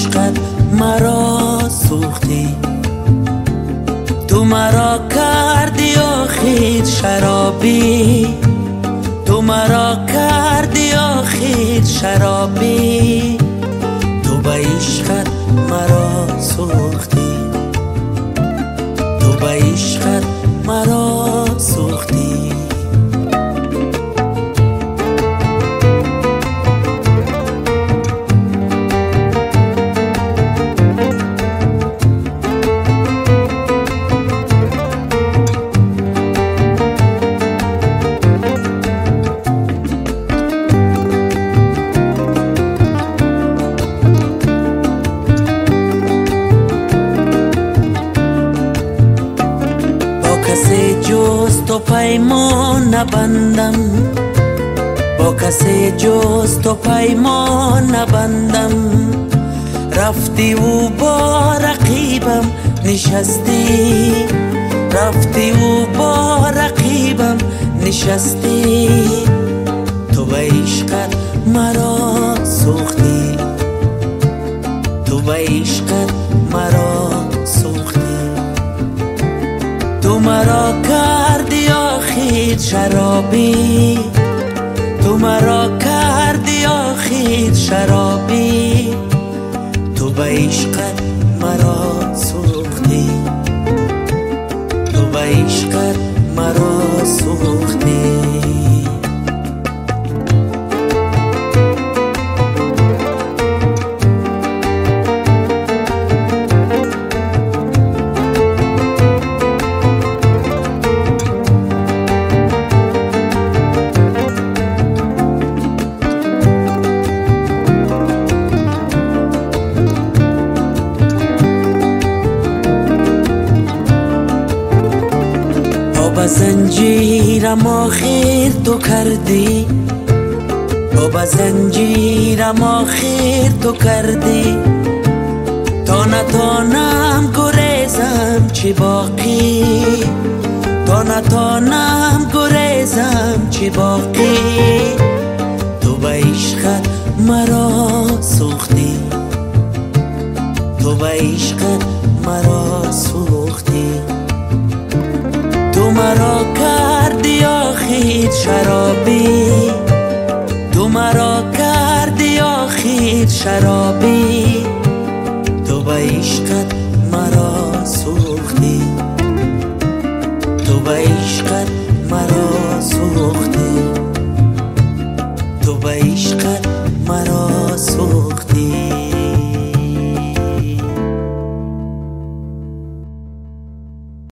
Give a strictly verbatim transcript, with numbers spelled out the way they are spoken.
عشقت مرا سوختی، تو مرا کردی آخر شرابی، تو مرا کردی آخر شرابی، تو به عشقت مرا سوختی، تو به عشقت مرا سوختی. کسی جز تو پیمان نبندم، با کسی جز تو پیمان نبندم، رفتی و با رقیبم نشستی، رفتی و با رقیبم نشستی، تو به عشقت مرا سوختی، تو به عشقت مرا سوختی، تو مرا کردی آخر شرابی، تو مرا کردی آخر شرابی، تو به عشقت مرا سوختی، تو به عشقت مرا سوختی. با زنجیرم آخر تو کردی، با زنجیرم آخر تو کردی، تا نتانم گریزم چی باقی، تا نتانم گریزم چی باقی، تو به عشقت مرا سوختی، تو به عشقت مرا سوختی، تو مرا کردی آخر شرابی، تو مرا کردی آخر شرابی، تو به عشقت